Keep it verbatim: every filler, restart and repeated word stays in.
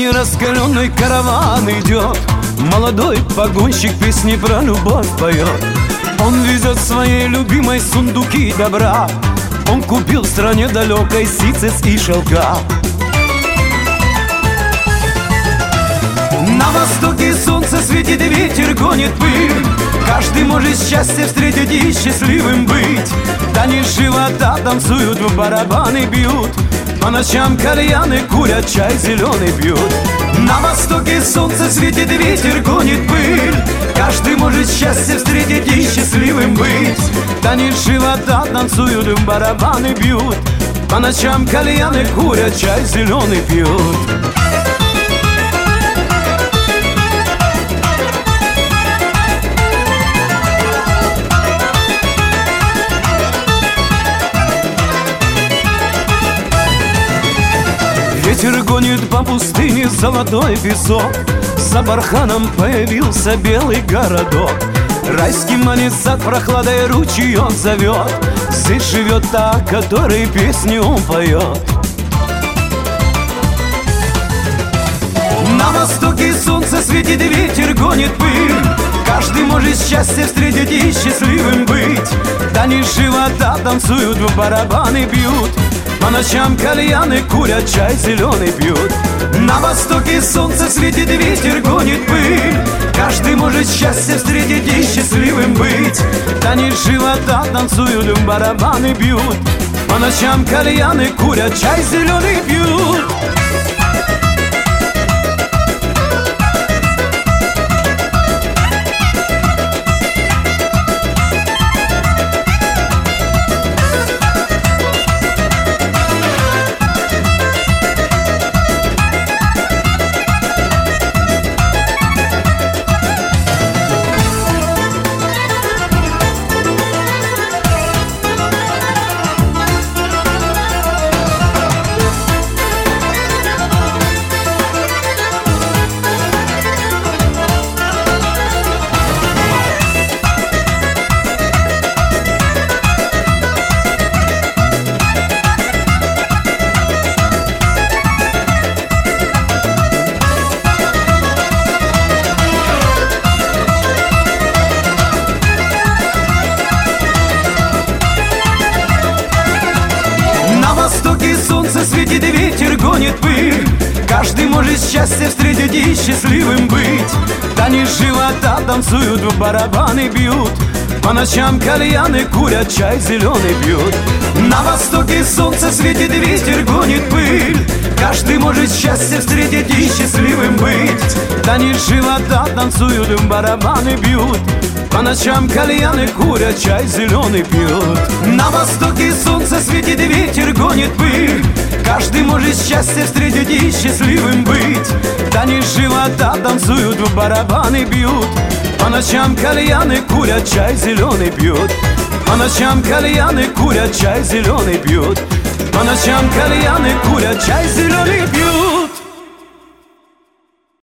дороге раскаленный караван идет. Молодой погонщик песни про любовь поет. Он везет своей любимой сундуки добра. Он купил в стране далекой ситцев и шелка. На востоке солнце светит, ветер гонит пыль. Каждый может счастье встретить и счастливым быть. Танец живота танцуют, в барабаны бьют. По ночам кальяны курят, чай зеленый пьют. На востоке солнце светит, ветер гонит пыль. Каждый может счастье встретить и счастливым быть. Танец живота танцуют, в барабаны бьют. По ночам кальяны курят, чай зеленый пьют. Ветер гонит по пустыне золотой песок. За барханом появился белый городок. Райский манит сад прохладой ручеек зовет. Здесь живет та, которой песню он поет. На востоке солнце светит, ветер гонит пыль. Каждый может счастье встретить и счастливым быть. Танец живота танцуют, в барабаны бьют. По ночам кальяны курят, чай зеленый пьют. На востоке солнце светит, ветер гонит пыль. Каждый может счастье встретить и счастливым быть. Танец живота танцуют, в барабаны бьют. По ночам кальяны курят, чай зеленый пьют. Солнце светит, ветер гонит пыль. Каждый может счастье встретить и счастливым быть. Танец живота танцуют, в барабаны бьют. По ночам кальяны курят, чай зеленый пьют. На востоке солнце светит, ветер гонит пыль. Каждый может счастье встретить и счастливым быть. Танец живота танцуют, в барабаны бьют. По ночам кальяны курят, чай зеленый пьют. На востоке солнце светит, ветер гонит пыль. Каждый может счастье встретить и счастливым быть. Танец живота танцуют, в барабаны бьют. По ночам кальяны курят, чай зеленый пьют. По ночам кальяны курят, чай зеленый пьют. По ночам кальяны курят, чай зеленый пьют.